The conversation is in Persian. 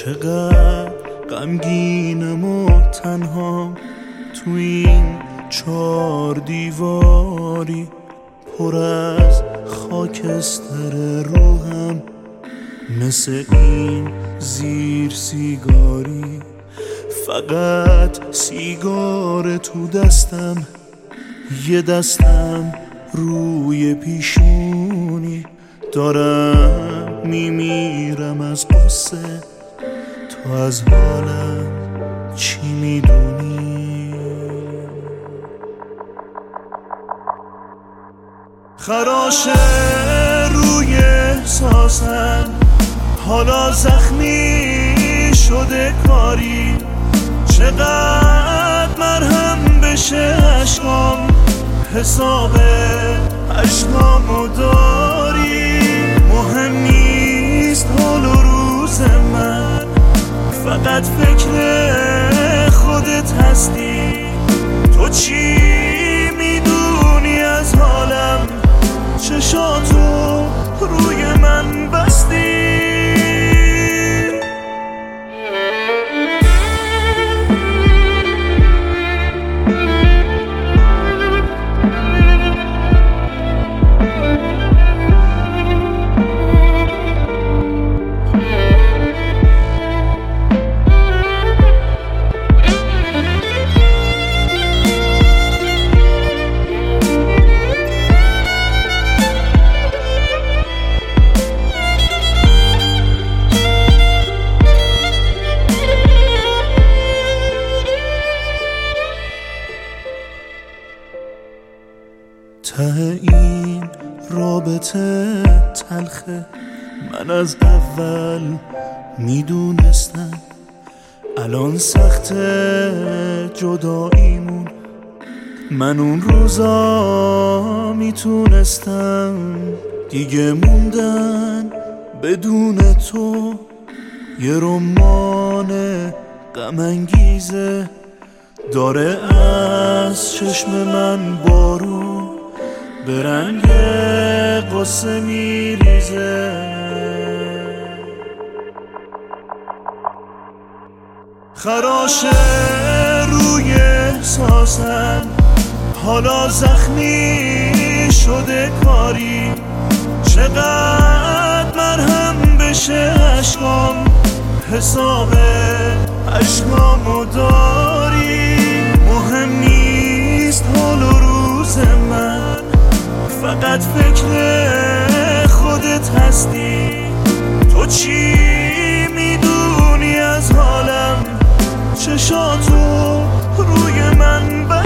چقدر غمگینم و تنها تو این 4 دیواری، پر از خاکستر روحم مثل این زیر سیگاری. فقط سیگار تو دستم، یه دستم روی پیشونی، دارم میمیرم از قصه. تو از حالم چی میدونی؟ خراشه روی احساسم، حالا زخمی شده کاری. چقدر مرهم بشه عشقام، حساب عشقامو داری. مهم نیست حال و روز من، فقط فکر خودت هستی. تو چی میدونی از حالم؟ چشاتو روی من بستی. ته این رابطه تلخه، من از اول میدونستم. الان سخته جداییمون، من اون روزا میتونستم. دیگه موندن بدون تو یه رمان غم انگیزه، داره از چشم من بارون به رنگ قصه میریزه. خراشه روی احساسم، حالا زخمی شده کاری. چقدر مرهم بشه عشقام، حساب عشقامو داری. مهم نیست حال و روز من، فقط فکر خودت هستی. تو چی میدونی از حالم؟ چشاتو روی من